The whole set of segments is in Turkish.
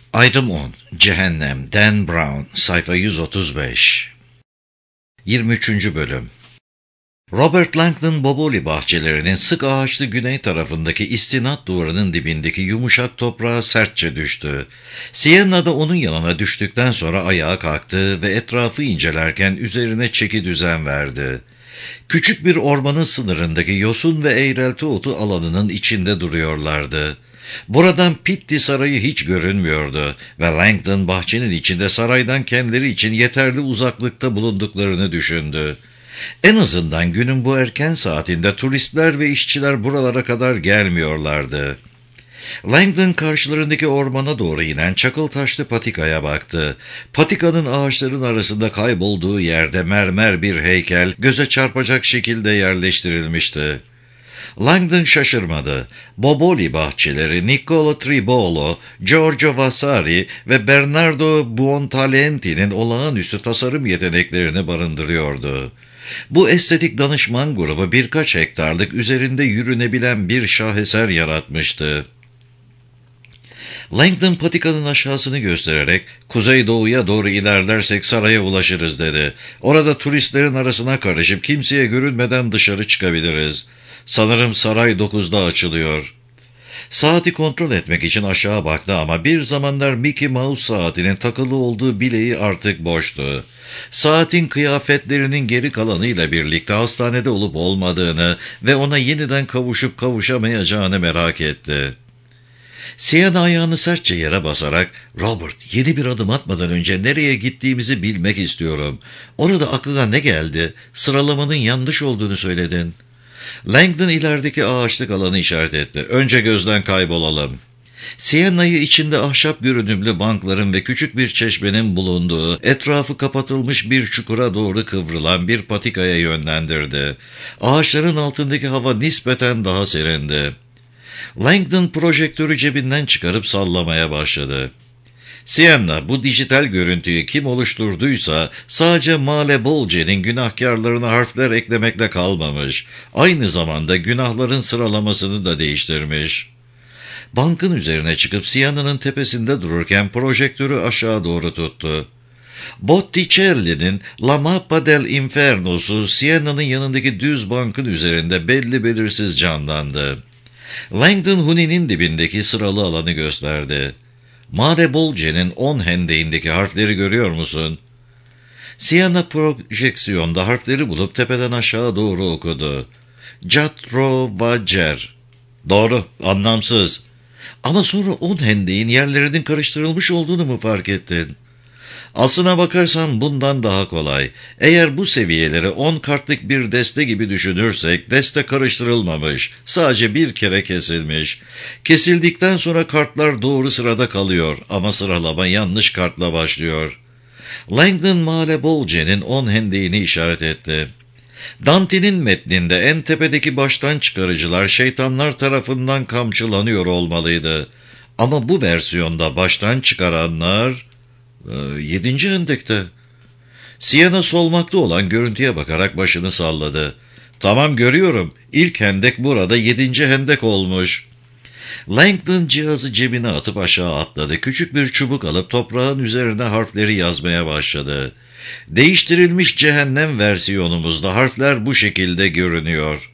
Ayrım 10. Cehennem. Dan Brown. Sayfa 135. 23. Bölüm. Robert Langdon Boboli bahçelerinin sık ağaçlı güney tarafındaki istinat duvarının dibindeki yumuşak toprağa sertçe düştü. Sienna da onun yanına düştükten sonra ayağa kalktı ve etrafı incelerken üzerine çeki düzen verdi. Küçük bir ormanın sınırındaki yosun ve eğrelti otu alanının içinde duruyorlardı. Buradan Pitti Sarayı hiç görünmüyordu ve Langdon bahçenin içinde saraydan kendileri için yeterli uzaklıkta bulunduklarını düşündü. En azından günün bu erken saatinde turistler ve işçiler buralara kadar gelmiyorlardı. Langdon karşılarındaki ormana doğru inen çakıl taşlı patikaya baktı. Patikanın ağaçların arasında kaybolduğu yerde mermer bir heykel göze çarpacak şekilde yerleştirilmişti. Langdon şaşırmadı. Boboli bahçeleri, Niccolo Tribolo, Giorgio Vasari ve Bernardo Buontalenti'nin olağanüstü tasarım yeteneklerini barındırıyordu. Bu estetik danışman grubu birkaç hektarlık üzerinde yürünebilen bir şaheser yaratmıştı. Langdon patikanın aşağısını göstererek kuzeydoğuya doğru ilerlersek saraya ulaşırız dedi. Orada turistlerin arasına karışıp kimseye görünmeden dışarı çıkabiliriz. Sanırım saray 9'da açılıyor. Saati kontrol etmek için aşağı baktı ama bir zamanlar Mickey Mouse saatinin takılı olduğu bileği artık boştu. Saatin kıyafetlerinin geri kalanıyla birlikte hastanede olup olmadığını ve ona yeniden kavuşup kavuşamayacağını merak etti. Sienna ayağını sertçe yere basarak, "Robert, yeni bir adım atmadan önce nereye gittiğimizi bilmek istiyorum. Orada aklına ne geldi? Sıralamanın yanlış olduğunu söyledin." Langdon ilerideki ağaçlık alanı işaret etti. "Önce gözden kaybolalım." Sienna'yı içinde ahşap görünümlü bankların ve küçük bir çeşmenin bulunduğu, etrafı kapatılmış bir çukura doğru kıvrılan bir patikaya yönlendirdi. Ağaçların altındaki hava nispeten daha serindi. Langdon projektörü cebinden çıkarıp sallamaya başladı. Sienna, bu dijital görüntüyü kim oluşturduysa sadece Male Bolce'nin günahkarlarına harfler eklemekle kalmamış. Aynı zamanda günahların sıralamasını da değiştirmiş. Bankın üzerine çıkıp Sienna'nın tepesinde dururken projektörü aşağı doğru tuttu. Botticelli'nin La Mappa del Inferno'su Sienna'nın yanındaki düz bankın üzerinde belli belirsiz canlandı. Langdon Huni'nin dibindeki sıralı alanı gösterdi. Mare Bolce'nin 10 hendeğindeki harfleri görüyor musun? Sienna projeksiyonda harfleri bulup tepeden aşağı doğru okudu. Catrovacer. Doğru, anlamsız. Ama sonra 10 hendeğin yerlerinin karıştırılmış olduğunu mu fark ettin? Aslına bakarsan bundan daha kolay. Eğer bu seviyeleri 10 kartlık bir deste gibi düşünürsek, deste karıştırılmamış, sadece bir kere kesilmiş. Kesildikten sonra kartlar doğru sırada kalıyor ama sıralama yanlış kartla başlıyor. Langdon Male Bolce'nin 10 hendeğini işaret etti. Dante'nin metninde en tepedeki baştan çıkarıcılar şeytanlar tarafından kamçılanıyor olmalıydı. Ama bu versiyonda baştan çıkaranlar 7. hendekte. Sienna solmakta olan görüntüye bakarak başını salladı. "Tamam, görüyorum. İlk hendek burada 7. hendek olmuş." Langdon cihazı cebine atıp aşağı atladı. Küçük bir çubuk alıp toprağın üzerine harfleri yazmaya başladı. Değiştirilmiş cehennem versiyonumuzda harfler bu şekilde görünüyor.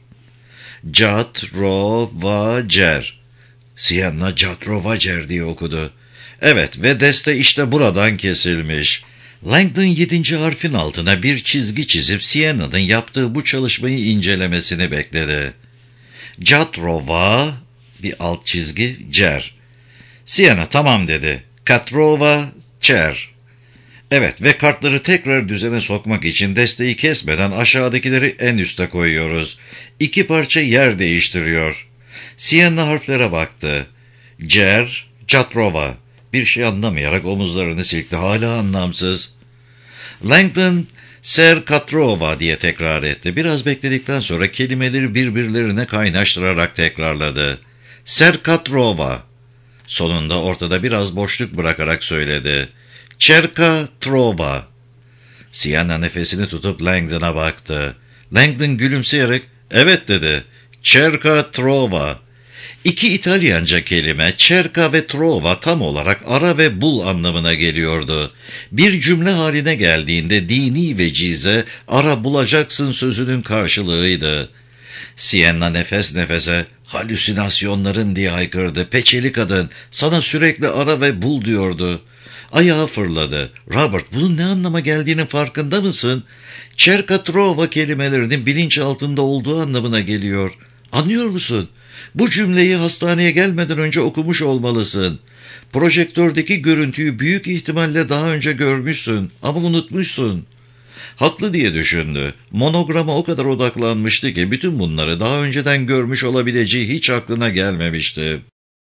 Catrovacer. Sienna Catrovacer diye okudu. Evet ve deste işte buradan kesilmiş. Langdon 7. harfin altına bir çizgi çizip Sienna'nın yaptığı bu çalışmayı incelemesini bekledi. Catrova, bir alt çizgi, cer. Sienna tamam dedi. Catrova, cer. Evet ve kartları tekrar düzene sokmak için desteği kesmeden aşağıdakileri en üste koyuyoruz. 2 parça yer değiştiriyor. Sienna harflere baktı. Cer, Catrova. Bir şey anlamayarak omuzlarını silkti. Hala anlamsız. Langdon, Ser Catrova diye tekrar etti. Biraz bekledikten sonra kelimeleri birbirlerine kaynaştırarak tekrarladı. Ser Catrova. Sonunda ortada biraz boşluk bırakarak söyledi. Cerca Trova. Sienna nefesini tutup Langdon'a baktı. Langdon gülümseyerek, evet dedi. Cerca Trova. İki İtalyanca kelime cerca ve trova tam olarak ara ve bul anlamına geliyordu. Bir cümle haline geldiğinde dini vecize ara bulacaksın sözünün karşılığıydı. Sienna nefes nefese halüsinasyonların diye haykırdı. Peçeli kadın sana sürekli ara ve bul diyordu. Ayağı fırladı. Robert, bunun ne anlama geldiğinin farkında mısın? Cerca trova kelimelerinin bilinç altında olduğu anlamına geliyor. Anlıyor musun? Bu cümleyi hastaneye gelmeden önce okumuş olmalısın. Projektördeki görüntüyü büyük ihtimalle daha önce görmüşsün ama unutmuşsun. Haklı diye düşündü. Monograma o kadar odaklanmıştı ki bütün bunları daha önceden görmüş olabileceği hiç aklına gelmemişti.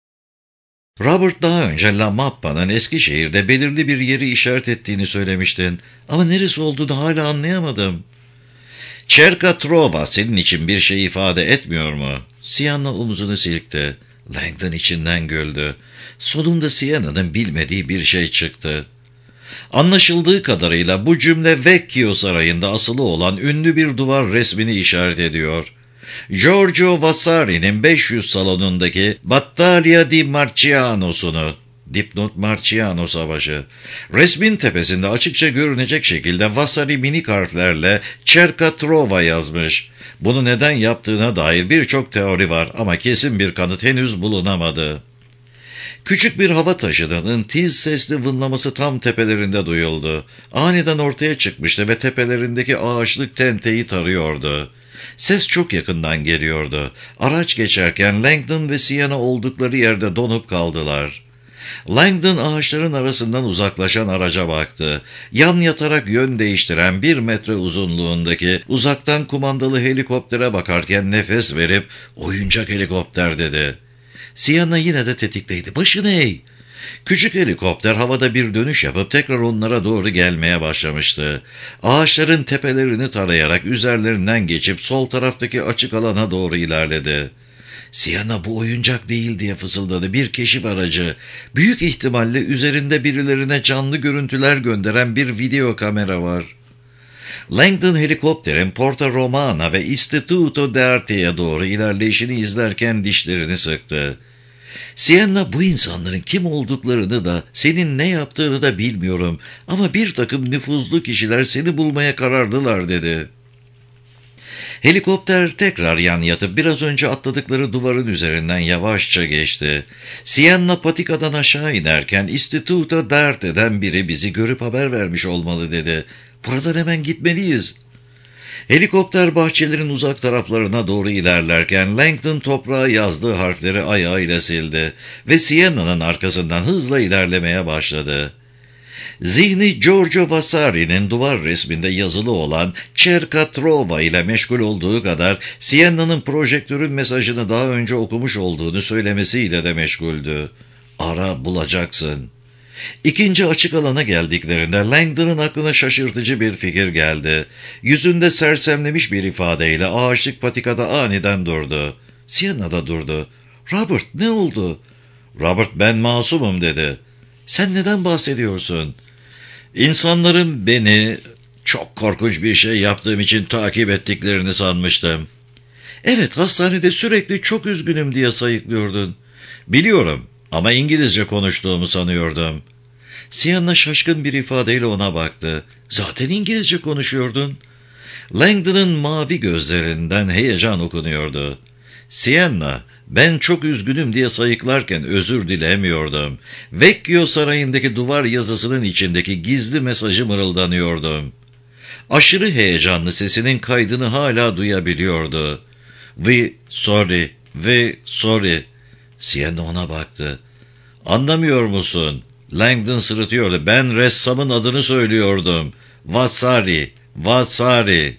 Robert daha önce La Mappa'nın Eskişehir'de belirli bir yeri işaret ettiğini söylemiştin. Ama neresi olduğunu hala anlayamadım. Cerca Trova senin için bir şey ifade etmiyor mu? Sienna omuzunu silkti. Langdon içinden güldü. Sonunda Sienna'nın bilmediği bir şey çıktı. Anlaşıldığı kadarıyla bu cümle Vecchio Sarayı'nda asılı olan ünlü bir duvar resmini işaret ediyor. Giorgio Vasari'nin 500 salonundaki Battaglia di Marciano'sunu, dipnot Marciano Savaşı, resmin tepesinde açıkça görünecek şekilde Vasari minik harflerle Cerca Trova yazmış. Bunu neden yaptığına dair birçok teori var ama kesin bir kanıt henüz bulunamadı. Küçük bir hava taşıdığının tiz sesli vınlaması tam tepelerinde duyuldu. Aniden ortaya çıkmıştı ve tepelerindeki ağaçlık tenteyi tarıyordu. Ses çok yakından geliyordu. Araç geçerken Langdon ve Sienna oldukları yerde donup kaldılar. Langdon ağaçların arasından uzaklaşan araca baktı. Yan yatarak yön değiştiren 1 metre uzunluğundaki uzaktan kumandalı helikoptere bakarken nefes verip oyuncak helikopter dedi. Sienna yine de tetikteydi. Başını eğ! Küçük helikopter havada bir dönüş yapıp tekrar onlara doğru gelmeye başlamıştı. Ağaçların tepelerini tarayarak üzerlerinden geçip sol taraftaki açık alana doğru ilerledi. Sienna bu oyuncak değil diye fısıldadı. Bir keşif aracı. Büyük ihtimalle üzerinde birilerine canlı görüntüler gönderen bir video kamera var. Langdon helikopterin Porta Romana ve Istituto d'Arte'ye doğru ilerleyişini izlerken dişlerini sıktı. Sienna, bu insanların kim olduklarını da senin ne yaptığını da bilmiyorum ama bir takım nüfuzlu kişiler seni bulmaya kararlılar dedi. Helikopter tekrar yan yatıp biraz önce atladıkları duvarın üzerinden yavaşça geçti. Sienna patikadan aşağı inerken Istituto d'Arte'den biri bizi görüp haber vermiş olmalı dedi. Buradan hemen gitmeliyiz. Helikopter bahçelerin uzak taraflarına doğru ilerlerken Langdon toprağa yazdığı harfleri ayağıyla sildi ve Sienna'nın arkasından hızla ilerlemeye başladı. Zihni Giorgio Vasari'nin duvar resminde yazılı olan Cerca Trova ile meşgul olduğu kadar Sienna'nın projektörün mesajını daha önce okumuş olduğunu söylemesiyle de meşguldü. Ara bulacaksın. İkinci açık alana geldiklerinde Langdon'ın aklına şaşırtıcı bir fikir geldi. Yüzünde sersemlemiş bir ifadeyle ağaçlık patikada aniden durdu. Sienna da durdu. Robert, ne oldu? Robert, ben masumum dedi. Sen neden bahsediyorsun? İnsanların beni çok korkunç bir şey yaptığım için takip ettiklerini sanmıştım. Evet, hastanede sürekli çok üzgünüm diye sayıklıyordun. Biliyorum ama İngilizce konuştuğumu sanıyordum. Sienna şaşkın bir ifadeyle ona baktı. Zaten İngilizce konuşuyordun. Langdon'ın mavi gözlerinden heyecan okunuyordu. Sienna, ben çok üzgünüm diye sayıklarken özür dilemiyordum. Vecchio Sarayı'ndaki duvar yazısının içindeki gizli mesajı mırıldanıyordum. Aşırı heyecanlı sesinin kaydını hala duyabiliyordu. We sorry. Sienna ona baktı. Anlamıyor musun? Langdon sırıtıyordu. Ben ressamın adını söylüyordum. Vasari.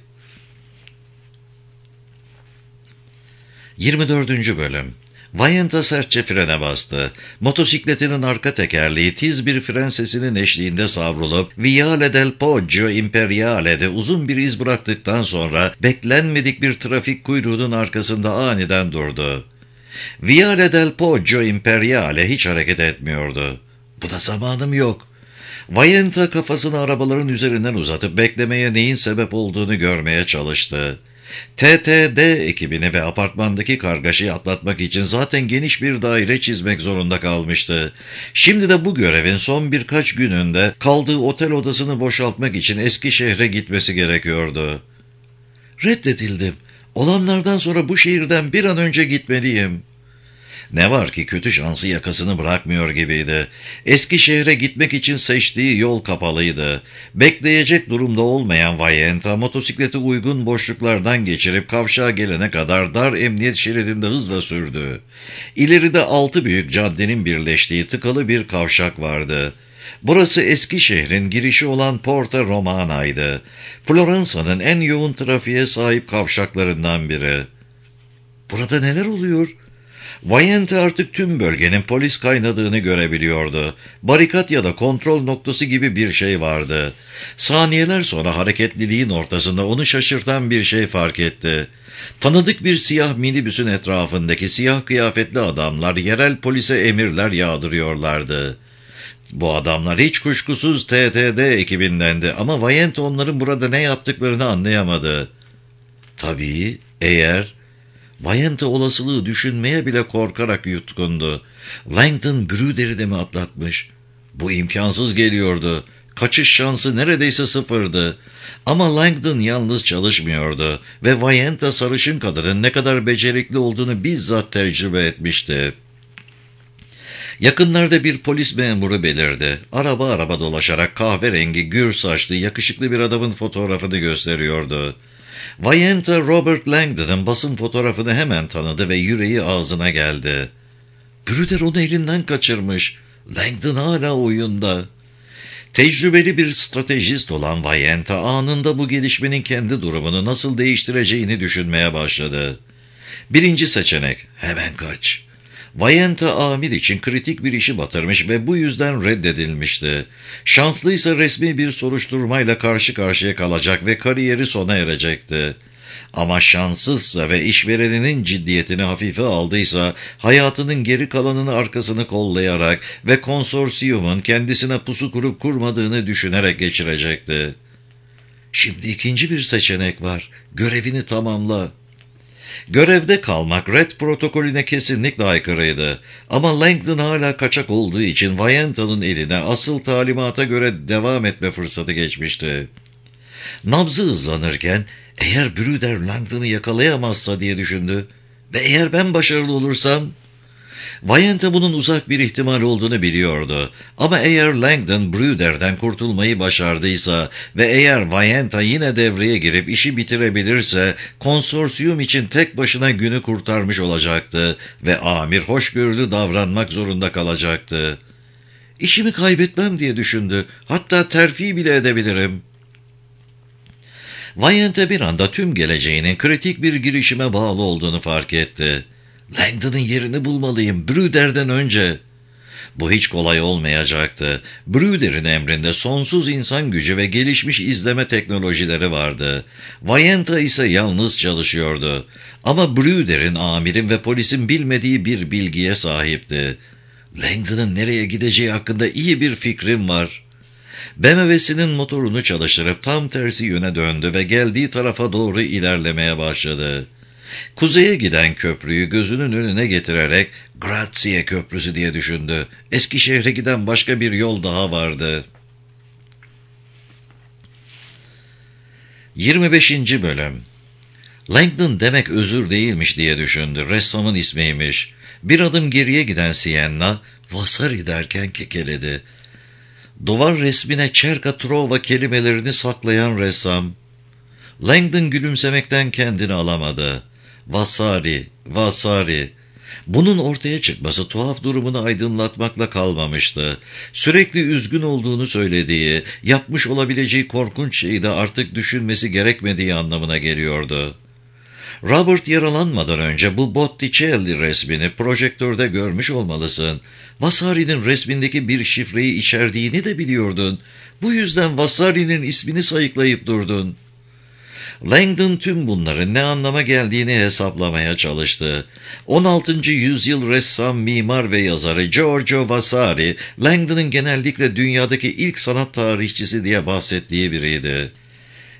24. Bölüm. Vajenta sertçe frene bastı. Motosikletinin arka tekerleği tiz bir fren sesinin eşliğinde savrulup Viale del Poggio Imperiale'de uzun bir iz bıraktıktan sonra beklenmedik bir trafik kuyruğunun arkasında aniden durdu. Viale del Poggio Imperiale hiç hareket etmiyordu. Buna zamanım yok. Vajenta kafasını arabaların üzerinden uzatıp beklemeye neyin sebep olduğunu görmeye çalıştı. TTD ekibini ve apartmandaki kargaşayı atlatmak için zaten geniş bir daire çizmek zorunda kalmıştı. Şimdi de bu görevin son birkaç gününde kaldığı otel odasını boşaltmak için Eskişehir'e gitmesi gerekiyordu. Reddedildim. Olanlardan sonra bu şehirden bir an önce gitmeliyim. Ne var ki kötü şansı yakasını bırakmıyor gibiydi. Eskişehir'e gitmek için seçtiği yol kapalıydı. Bekleyecek durumda olmayan Vayenta motosikleti uygun boşluklardan geçirip kavşağa gelene kadar dar emniyet şeridinde hızla sürdü. İleride 6 büyük caddenin birleştiği tıkalı bir kavşak vardı. Burası Eskişehir'in girişi olan Porta Romana'ydı. Floransa'nın en yoğun trafiğe sahip kavşaklarından biri. Burada neler oluyor? Vayente artık tüm bölgenin polis kaynadığını görebiliyordu. Barikat ya da kontrol noktası gibi bir şey vardı. Saniyeler sonra hareketliliğin ortasında onu şaşırtan bir şey fark etti. Tanıdık bir siyah minibüsün etrafındaki siyah kıyafetli adamlar yerel polise emirler yağdırıyorlardı. Bu adamlar hiç kuşkusuz TTD ekibindendi ama Vayente onların burada ne yaptıklarını anlayamadı. Tabii eğer... Vayente olasılığı düşünmeye bile korkarak yutkundu. Langdon Brüder'i de mi atlatmış? Bu imkansız geliyordu. Kaçış şansı neredeyse sıfırdı. Ama Langdon yalnız çalışmıyordu ve Vayente sarışın kadının ne kadar becerikli olduğunu bizzat tecrübe etmişti. Yakınlarda bir polis memuru belirdi. Araba dolaşarak kahverengi, gür saçlı, yakışıklı bir adamın fotoğrafını gösteriyordu. Vayente Robert Langdon'ın basın fotoğrafını hemen tanıdı ve yüreği ağzına geldi. Brüder onu elinden kaçırmış. Langdon hala oyunda. Tecrübeli bir stratejist olan Vayente anında bu gelişmenin kendi durumunu nasıl değiştireceğini düşünmeye başladı. Birinci seçenek, hemen kaç. Vayente amir için kritik bir işi batırmış ve bu yüzden reddedilmişti. Şanslıysa resmi bir soruşturmayla karşı karşıya kalacak ve kariyeri sona erecekti. Ama şanssızsa ve işvereninin ciddiyetini hafife aldıysa hayatının geri kalanını arkasını kollayarak ve konsorsiyumun kendisine pusu kurup kurmadığını düşünerek geçirecekti. Şimdi ikinci bir seçenek var. Görevini tamamla. Görevde kalmak Red protokolüne kesinlikle aykırıydı. Ama Langdon hala kaçak olduğu için Vayente'nin eline asıl talimata göre devam etme fırsatı geçmişti. Nabzı hızlanırken eğer Brüder Langdon'u yakalayamazsa diye düşündü ve eğer ben başarılı olursam... Vayente bunun uzak bir ihtimal olduğunu biliyordu. Ama eğer Langdon Brüder'den kurtulmayı başardıysa ve eğer Vayente yine devreye girip işi bitirebilirse konsorsiyum için tek başına günü kurtarmış olacaktı ve amir hoşgörülü davranmak zorunda kalacaktı. İşimi kaybetmem diye düşündü. Hatta terfi bile edebilirim. Vayente bir anda tüm geleceğinin kritik bir girişime bağlı olduğunu fark etti. Langdon'ın yerini bulmalıyım, Brüder'den önce. Bu hiç kolay olmayacaktı. Brüder'in emrinde sonsuz insan gücü ve gelişmiş izleme teknolojileri vardı. Vayente ise yalnız çalışıyordu. Ama Brüder'in, amirin ve polisin bilmediği bir bilgiye sahipti. Langdon'ın nereye gideceği hakkında iyi bir fikrim var. BMW'sinin motorunu çalıştırıp tam tersi yöne döndü ve geldiği tarafa doğru ilerlemeye başladı. Kuzeye giden köprüyü gözünün önüne getirerek Grazie Köprüsü diye düşündü. Eskişehir'e giden başka bir yol daha vardı. 25. Bölüm. Langdon demek özür değilmiş diye düşündü. Ressamın ismiymiş. Bir adım geriye giden Sienna, Vasari derken kekeledi. Duvar resmine Cerca Trova kelimelerini saklayan ressam. Langdon gülümsemekten kendini alamadı. Vasari, Vasari. Bunun ortaya çıkması tuhaf durumunu aydınlatmakla kalmamıştı. Sürekli üzgün olduğunu söylediği, yapmış olabileceği korkunç şeyi de artık düşünmesi gerekmediği anlamına geliyordu. Robert yaralanmadan önce bu Botticelli resmini projektörde görmüş olmalısın. Vasari'nin resmindeki bir şifreyi içerdiğini de biliyordun. Bu yüzden Vasari'nin ismini sayıklayıp durdun. Langdon tüm bunların ne anlama geldiğini hesaplamaya çalıştı. 16. yüzyıl ressam, mimar ve yazarı Giorgio Vasari, Langdon'ın genellikle dünyadaki ilk sanat tarihçisi diye bahsettiği biriydi.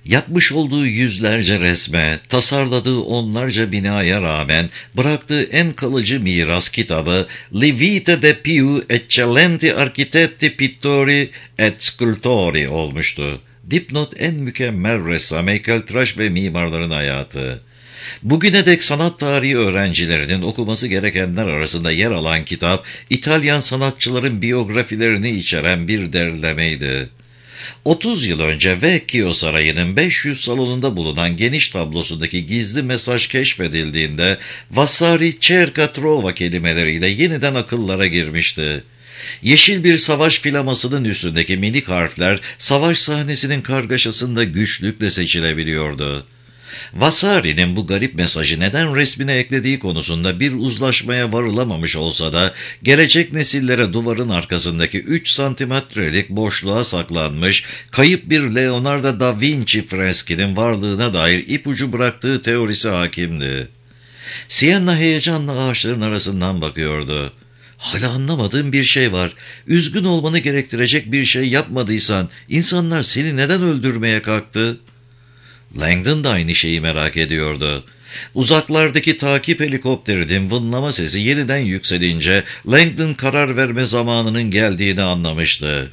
Yapmış olduğu yüzlerce resme, tasarladığı onlarca binaya rağmen bıraktığı en kalıcı miras kitabı Li vite de più eccellenti architetti pittori et scultori olmuştu. Dipnot en mükemmel ressam, heykeltıraş ve mimarların hayatı. Bugüne dek sanat tarihi öğrencilerinin okuması gerekenler arasında yer alan kitap, İtalyan sanatçıların biyografilerini içeren bir derlemeydi. 30 yıl önce Vecchio Sarayı'nın 500 salonunda bulunan geniş tablosundaki gizli mesaj keşfedildiğinde Vasari cerca trova kelimeleriyle yeniden akıllara girmişti. Yeşil bir savaş flamasının üstündeki minik harfler savaş sahnesinin kargaşasında güçlükle seçilebiliyordu. Vasari'nin bu garip mesajı neden resmine eklediği konusunda bir uzlaşmaya varılamamış olsa da gelecek nesillere duvarın arkasındaki 3 santimetrelik boşluğa saklanmış kayıp bir Leonardo da Vinci freskinin varlığına dair ipucu bıraktığı teorisi hakimdi. Sienna heyecanla ağaçların arasından bakıyordu. Hala anlamadığım bir şey var. Üzgün olmanı gerektirecek bir şey yapmadıysan insanlar seni neden öldürmeye kalktı? Langdon da aynı şeyi merak ediyordu. Uzaklardaki takip helikopterinin vınlama sesi yeniden yükselince Langdon karar verme zamanının geldiğini anlamıştı.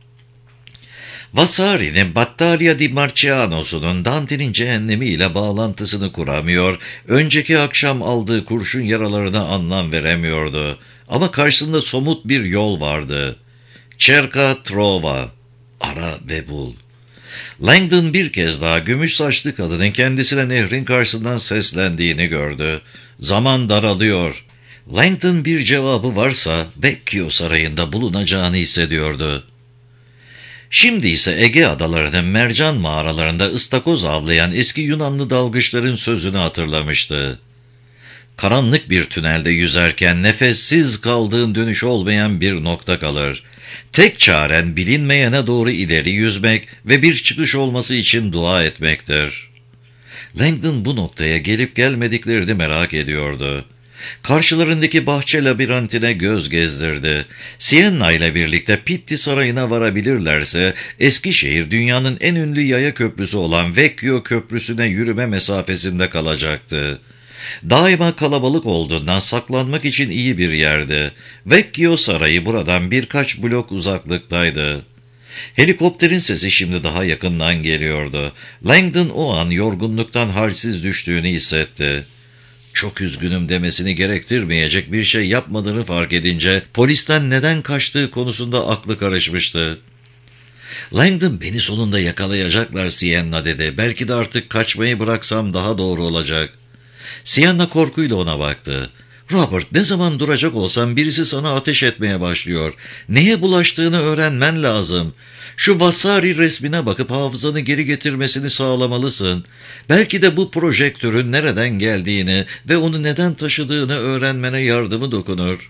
Vasari'nin Battaglia di Marciano'sunun Dante'nin cehennemi ile bağlantısını kuramıyor, önceki akşam aldığı kurşun yaralarına anlam veremiyordu. Ama karşısında somut bir yol vardı. Cerca trova, ara ve bul. Langdon bir kez daha gümüş saçlı kadının kendisine nehrin karşısından seslendiğini gördü. Zaman daralıyor. Langdon bir cevabı varsa Vecchio Sarayı'nda bulunacağını hissediyordu. Şimdi ise Ege adalarının mercan mağaralarında ıstakoz avlayan eski Yunanlı dalgıçların sözünü hatırlamıştı. Karanlık bir tünelde yüzerken nefessiz kaldığın dönüş olmayan bir nokta kalır. Tek çaren bilinmeyene doğru ileri yüzmek ve bir çıkış olması için dua etmektir. Langdon bu noktaya gelip gelmediklerini merak ediyordu. Karşılarındaki bahçe labirentine göz gezdirdi. Sienna ile birlikte Pitti Sarayı'na varabilirlerse Eskişehir dünyanın en ünlü yaya köprüsü olan Vecchio Köprüsü'ne yürüme mesafesinde kalacaktı. Daima kalabalık olduğundan saklanmak için iyi bir yerdi. Vecchio Sarayı buradan birkaç blok uzaklıktaydı. Helikopterin sesi şimdi daha yakından geliyordu. Langdon o an yorgunluktan halsiz düştüğünü hissetti. Çok üzgünüm demesini gerektirmeyecek bir şey yapmadığını fark edince polisten neden kaçtığı konusunda aklı karışmıştı. Langdon beni sonunda yakalayacaklar Sienna dedi. Belki de artık kaçmayı bıraksam daha doğru olacak. Sienna korkuyla ona baktı. Robert, ne zaman duracak olsan birisi sana ateş etmeye başlıyor. Neye bulaştığını öğrenmen lazım. Şu Vasari resmine bakıp hafızanı geri getirmesini sağlamalısın. Belki de bu projektörün nereden geldiğini ve onu neden taşıdığını öğrenmene yardımı dokunur.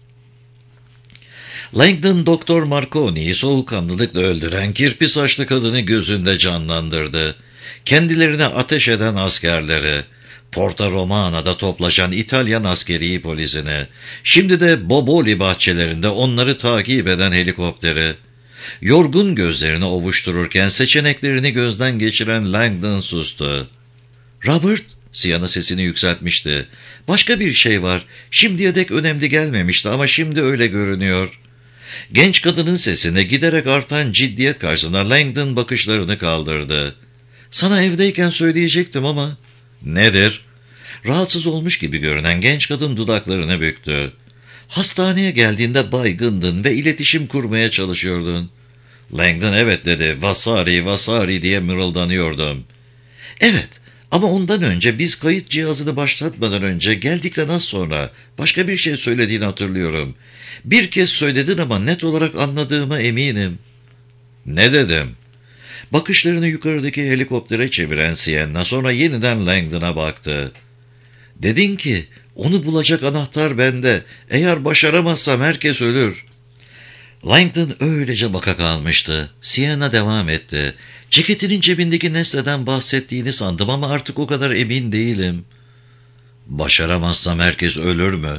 Langdon, Doktor Marconi'yi soğukkanlılıkla öldüren kirpi saçlı kadını gözünde canlandırdı. Kendilerine ateş eden askerleri, Porta Romana'da toplaşan İtalyan askeri polisini, şimdi de Boboli bahçelerinde onları takip eden helikopteri. Yorgun gözlerini ovuştururken seçeneklerini gözden geçiren Langdon sustu. "Robert," Sienna sesini yükseltmişti. "Başka bir şey var. Şimdiye dek önemli gelmemişti ama şimdi öyle görünüyor." Genç kadının sesine giderek artan ciddiyet karşısında Langdon bakışlarını kaldırdı. "Sana evdeyken söyleyecektim ama..." "Nedir?" Rahatsız olmuş gibi görünen genç kadın dudaklarını büktü. "Hastaneye geldiğinde baygındın ve iletişim kurmaya çalışıyordun." Langdon evet dedi. "Vasari, Vasari diye mırıldanıyordum." "Evet, ama ondan önce biz kayıt cihazını başlatmadan önce geldikten az sonra başka bir şey söylediğini hatırlıyorum. Bir kez söyledin ama net olarak anladığıma eminim." "Ne dedim?" Bakışlarını yukarıdaki helikoptere çeviren Sienna sonra yeniden Langdon'a baktı. "Dedin ki onu bulacak anahtar bende. Eğer başaramazsam herkes ölür." Langdon öylece baka kalmıştı. Sienna devam etti. "Ceketinin cebindeki nesneden bahsettiğini sandım ama artık o kadar emin değilim." "Başaramazsam herkes ölür mü?"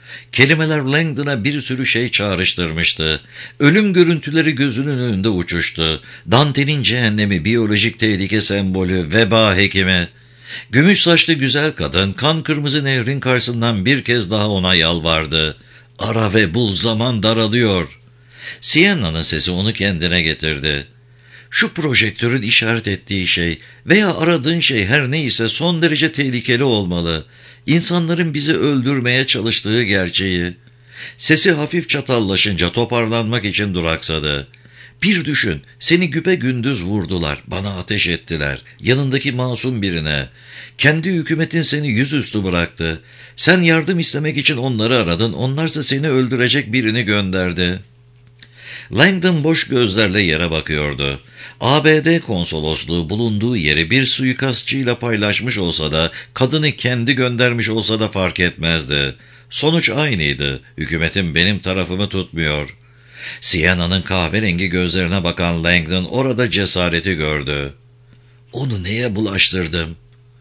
Kelimeler Langdon'a bir sürü şey çağrıştırmıştı. Ölüm görüntüleri gözünün önünde uçuştu. Dante'nin cehennemi, biyolojik tehlike sembolü, veba hekimi. Gümüş saçlı güzel kadın kan kırmızı nehrin karşısından bir kez daha ona yalvardı. Ara ve bul, zaman daralıyor. Sienna'nın sesi onu kendine getirdi. Şu projektörün işaret ettiği şey veya aradığın şey her neyse son derece tehlikeli olmalı. İnsanların bizi öldürmeye çalıştığı gerçeği. Sesi hafif çatallaşınca toparlanmak için duraksadı. Bir düşün, seni güpegündüz vurdular, bana ateş ettiler, yanındaki masum birine. Kendi hükümetin seni yüzüstü bıraktı. Sen yardım istemek için onları aradın, onlarsa seni öldürecek birini gönderdi. Langdon boş gözlerle yere bakıyordu. ABD konsolosluğu bulunduğu yeri bir suikastçıyla paylaşmış olsa da, kadını kendi göndermiş olsa da fark etmezdi. Sonuç aynıydı. Hükümetim benim tarafımı tutmuyor. Sienna'nın kahverengi gözlerine bakan Langdon orada cesareti gördü. Onu neye bulaştırdım?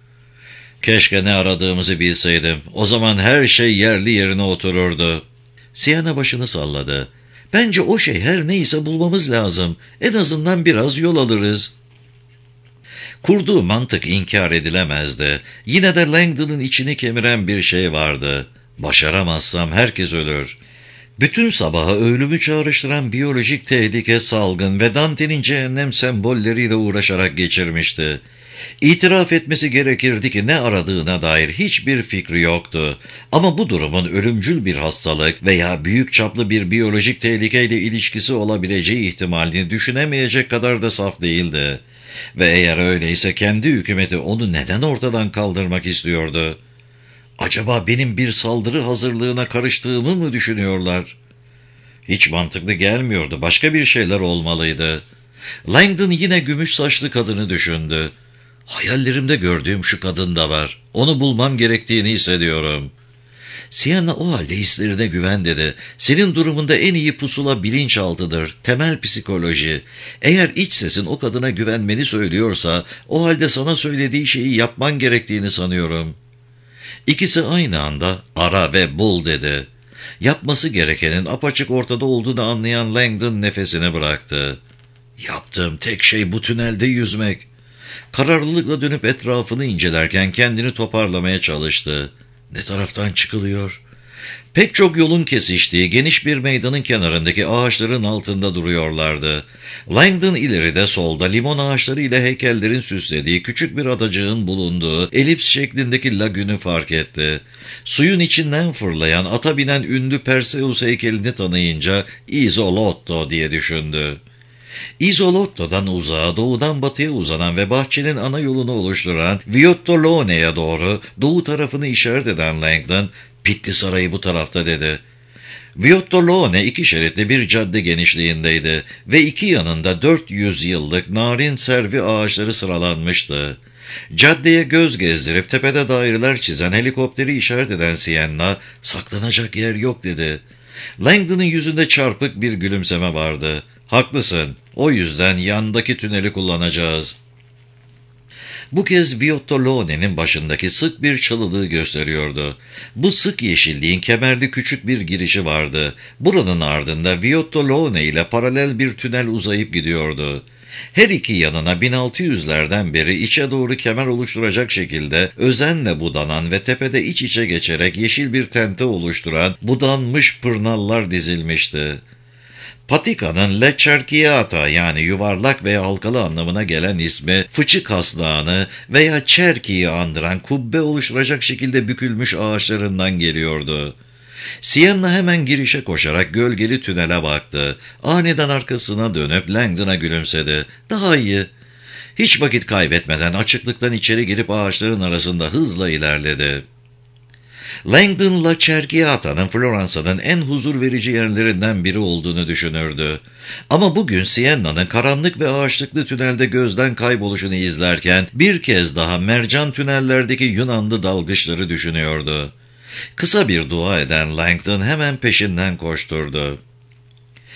Keşke ne aradığımızı bilseydim. O zaman her şey yerli yerine otururdu. Sienna başını salladı. Bence o şey her neyse bulmamız lazım. En azından biraz yol alırız. Kurduğu mantık inkar edilemezdi. Yine de Langdon'ın içini kemiren bir şey vardı. Başaramazsam herkes ölür. Bütün sabahı ölümü çağrıştıran biyolojik tehlike, salgın ve Dante'nin cehennem sembolleriyle uğraşarak geçirmişti. İtiraf etmesi gerekirdi ki ne aradığına dair hiçbir fikri yoktu. Ama bu durumun ölümcül bir hastalık veya büyük çaplı bir biyolojik tehlikeyle ilişkisi olabileceği ihtimalini düşünemeyecek kadar da saf değildi. Ve eğer öyleyse kendi hükümeti onu neden ortadan kaldırmak istiyordu? Acaba benim bir saldırı hazırlığına karıştığımı mı düşünüyorlar? Hiç mantıklı gelmiyordu. Başka bir şeyler olmalıydı. Langdon yine gümüş saçlı kadını düşündü. Hayallerimde gördüğüm şu kadın da var. Onu bulmam gerektiğini hissediyorum. Sienna o halde hislerine güven dedi. Senin durumunda en iyi pusula bilinçaltıdır, temel psikoloji. Eğer iç sesin o kadına güvenmeni söylüyorsa, o halde sana söylediği şeyi yapman gerektiğini sanıyorum. İkisi aynı anda ara ve bul dedi. Yapması gerekenin apaçık ortada olduğunu anlayan Langdon nefesini bıraktı. Yaptığım tek şey bu tünelde yüzmek. Kararlılıkla dönüp etrafını incelerken kendini toparlamaya çalıştı. Ne taraftan çıkılıyor? Pek çok yolun kesiştiği geniş bir meydanın kenarındaki ağaçların altında duruyorlardı. Langdon ileride solda limon ağaçları ile heykellerin süslediği küçük bir adacığın bulunduğu elips şeklindeki lagünü fark etti. Suyun içinden fırlayan, ata binen ünlü Perseus heykelini tanıyınca Isolotto diye düşündü. Isolotto'dan uzağa doğudan batıya uzanan ve bahçenin ana yolunu oluşturan Viottolone'ye doğru doğu tarafını işaret eden Langdon, Pitti Sarayı bu tarafta dedi. Viottolone 2 şeritli bir cadde genişliğindeydi ve 2 yanında 400 yıllık narin servi ağaçları sıralanmıştı. Caddeye göz gezdirip tepede daireler çizen helikopteri işaret eden Sienna, saklanacak yer yok dedi. Langdon'ın yüzünde çarpık bir gülümseme vardı. Haklısın, o yüzden yandaki tüneli kullanacağız. Bu kez Viottolone'nin başındaki sık bir çalılığı gösteriyordu. Bu sık yeşilliğin kemerli küçük bir girişi vardı. Buranın ardında Viottolone ile paralel bir tünel uzayıp gidiyordu. Her iki yanına 1600'lerden beri içe doğru kemer oluşturacak şekilde özenle budanan ve tepede iç içe geçerek yeşil bir tente oluşturan budanmış pırnallar dizilmişti. Patika'nın Leccerchiata yani yuvarlak veya halkalı anlamına gelen ismi, fıçı kaslağını veya çerkiyi andıran kubbe oluşturacak şekilde bükülmüş ağaçlarından geliyordu. Sienna hemen girişe koşarak gölgeli tünele baktı. Aniden arkasına dönüp Langdon'a gülümsedi. Daha iyi. Hiç vakit kaybetmeden açıklıktan içeri girip ağaçların arasında hızla ilerledi. Langdon Leccerchiata'nın Floransa'nın en huzur verici yerlerinden biri olduğunu düşünürdü. Ama bugün Sienna'nın karanlık ve ağaçlıklı tünelde gözden kayboluşunu izlerken bir kez daha mercan tünellerdeki Yunanlı dalgıçları düşünüyordu. Kısa bir dua eden Langdon hemen peşinden koşturdu.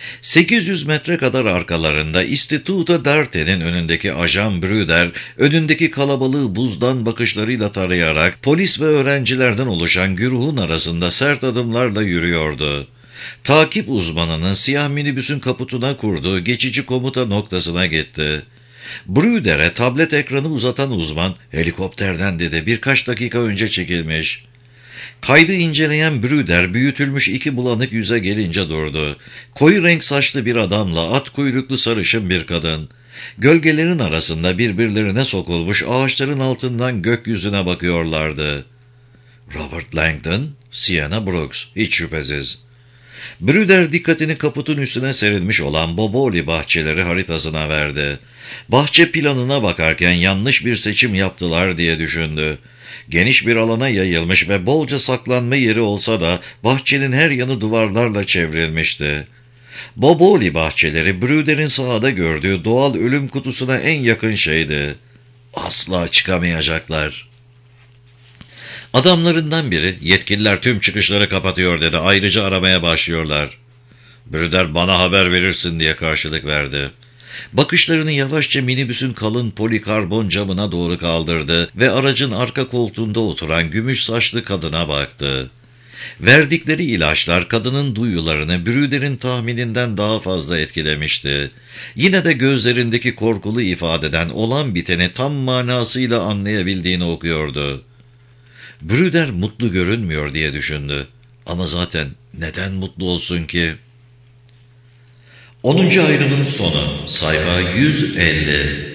800 metre kadar arkalarında Istituto d'Arte'nin önündeki ajan Brüder, önündeki kalabalığı buzdan bakışlarıyla tarayarak polis ve öğrencilerden oluşan güruhun arasında sert adımlarla yürüyordu. Takip uzmanının siyah minibüsün kaputuna kurduğu geçici komuta noktasına gitti. Brüder'e tablet ekranı uzatan uzman, helikopterden dedi, birkaç dakika önce çekilmiş. Kaydı inceleyen Brüder büyütülmüş iki bulanık yüze gelince durdu. Koyu renk saçlı bir adamla at kuyruklu sarışın bir kadın. Gölgelerin arasında birbirlerine sokulmuş ağaçların altından gökyüzüne bakıyorlardı. Robert Langdon, Sienna Brooks, hiç şüphesiz. Brüder dikkatini kaputun üstüne serilmiş olan Boboli bahçeleri haritasına verdi. Bahçe planına bakarken yanlış bir seçim yaptılar diye düşündü. Geniş bir alana yayılmış ve bolca saklanma yeri olsa da bahçenin her yanı duvarlarla çevrilmişti. Boboli bahçeleri Brüder'in sahada gördüğü doğal ölüm kutusuna en yakın şeydi. Asla çıkamayacaklar. Adamlarından biri, yetkililer tüm çıkışları kapatıyor dedi, ayrıca aramaya başlıyorlar. Brüder bana haber verirsin diye karşılık verdi. Bakışlarını yavaşça minibüsün kalın polikarbon camına doğru kaldırdı ve aracın arka koltuğunda oturan gümüş saçlı kadına baktı. Verdikleri ilaçlar kadının duyularını Brüder'in tahmininden daha fazla etkilemişti. Yine de gözlerindeki korkulu ifadeden olan biteni tam manasıyla anlayabildiğini okuyordu. Brüder mutlu görünmüyor diye düşündü. Ama zaten neden mutlu olsun ki? 10. ayrımın sonu, sayfa 150.